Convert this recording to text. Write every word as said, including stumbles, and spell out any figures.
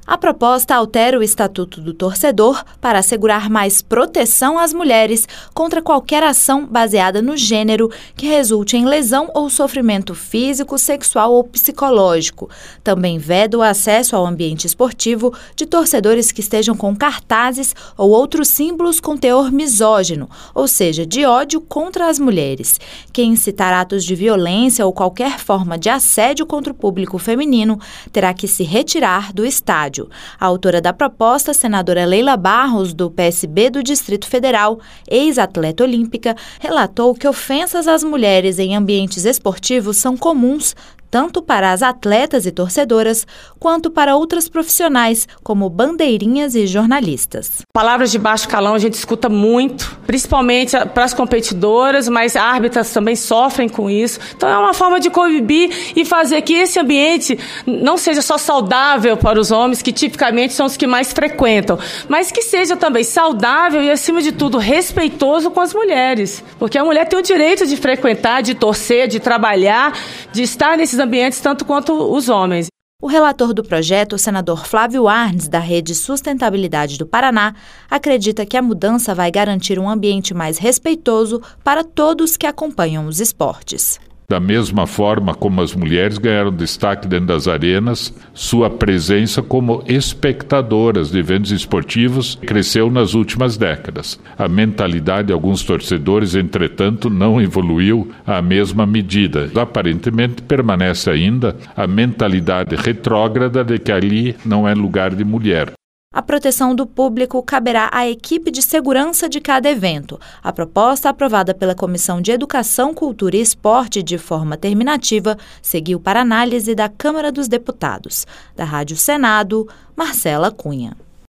A proposta altera o Estatuto do Torcedor para assegurar mais proteção às mulheres contra qualquer ação baseada no gênero que resulte em lesão ou sofrimento físico, sexual ou psicológico. Também veda o acesso ao ambiente esportivo de torcedores que estejam com cartazes ou outros símbolos com teor misógino, ou seja, de ódio contra as mulheres. Quem incitar atos de violência ou qualquer forma de assédio contra o público feminino terá que se retirar do estádio. A autora da proposta, senadora Leila Barros, do P S B do Distrito Federal, ex-atleta olímpica, relatou que ofensas às mulheres em ambientes esportivos são comuns tanto para as atletas e torcedoras, quanto para outras profissionais, como bandeirinhas e jornalistas. Palavras de baixo calão a gente escuta muito, principalmente para as competidoras, mas árbitras também sofrem com isso. Então é uma forma de coibir e fazer que esse ambiente não seja só saudável para os homens, que tipicamente são os que mais frequentam, mas que seja também saudável e, acima de tudo, respeitoso com as mulheres. Porque a mulher tem o direito de frequentar, de torcer, de trabalhar, de estar nesses ambientes tanto quanto os homens. O relator do projeto, o senador Flávio Arnes, da Rede Sustentabilidade do Paraná, acredita que a mudança vai garantir um ambiente mais respeitoso para todos que acompanham os esportes. Da mesma forma como as mulheres ganharam destaque dentro das arenas, sua presença como espectadoras de eventos esportivos cresceu nas últimas décadas. A mentalidade de alguns torcedores, entretanto, não evoluiu à mesma medida. Aparentemente, permanece ainda a mentalidade retrógrada de que ali não é lugar de mulher. A proteção do público caberá à equipe de segurança de cada evento. A proposta, aprovada pela Comissão de Educação, Cultura e Esporte de forma terminativa, seguiu para análise da Câmara dos Deputados. Da Rádio Senado, Marcela Cunha.